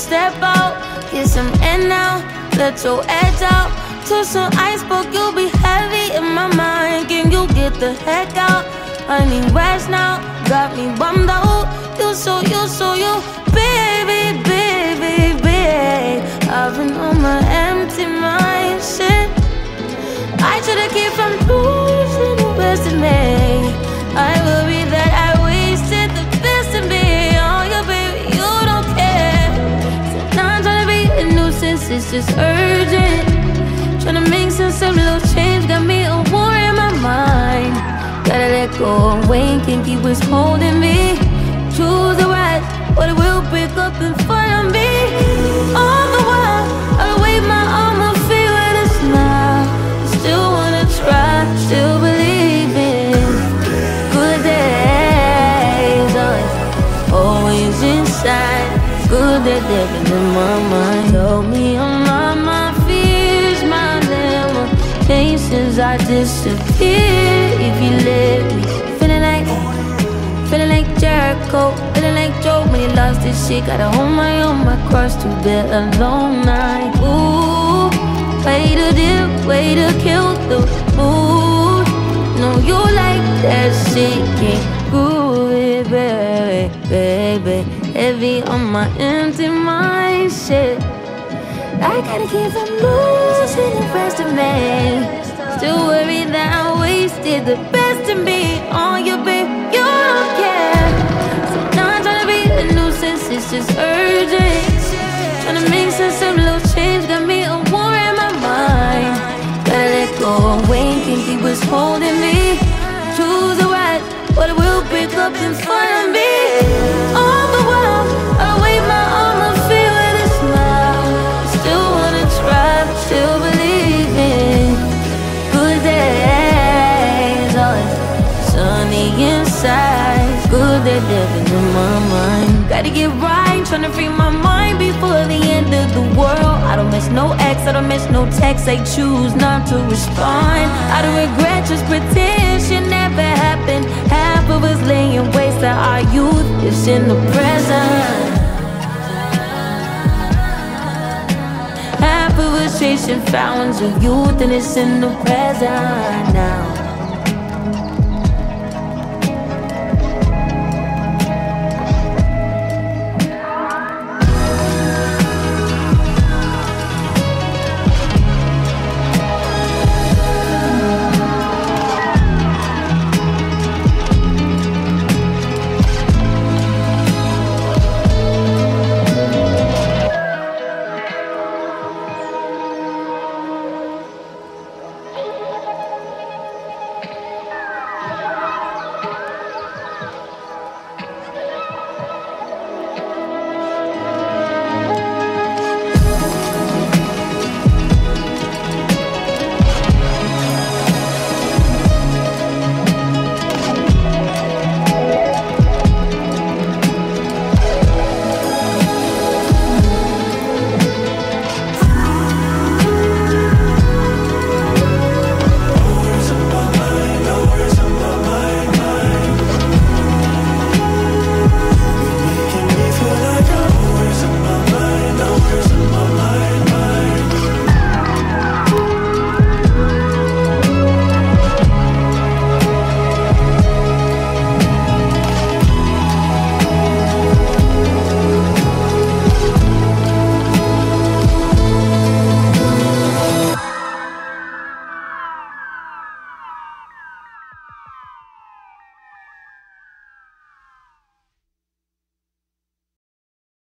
step out, get some air now, let your edge out. To some iceberg, you'll be heavy in my mind. Can you get the heck out? I need rest now, got me bummed out. You, baby, baby, baby. I've been on my empty mind, shit. I should've kept from losing the best of me. I worry that I wasted the best of me. Oh, you, baby, you don't care. So now I'm trying to be a nuisance, it's just urgent. Tryna make sense of little change, got me a war in my mind. Gotta let go and wait, can't keep what's holding me. Choose the right, but it will break up in front of me. All the while, I'll wave my arm and feel with a smile. Still wanna try, still believe in good days. Always inside, good that they've been in my mind. Told me I'm on my fears, my limitations I disappear if you let me. Feeling like Jericho, feeling like Joe when he lost his shit. Gotta hold my own, my cross to bear a long night. Ooh, way to dip, way to kill the mood. No, you like that shit, can't groove it, baby, baby. Heavy on my empty mind, shit. I gotta keep from losing the rest of me. Still worry that I wasted the best of me on you, babe. You don't care. So now I'm tryna be a nuisance, it's just urgent. Tryna make sense of little change, got me a war in my mind. Gotta let go and wait, can't keep what's holding me. Choose the right, but it will break up in front of me. All the while, I'll wave my arm and feel with a smile. Still wanna try, but still believe in good days. Oh, it's sunny inside, good that living in my mind. Gotta get right, tryna free my mind before the end of the world. I don't miss no ex, I don't miss no text. I choose not to respond. I don't regret, just pretend shit never happened. Half of us laying waste to our youth is in the present. Half of us chasing fountains of youth and it's in the present now.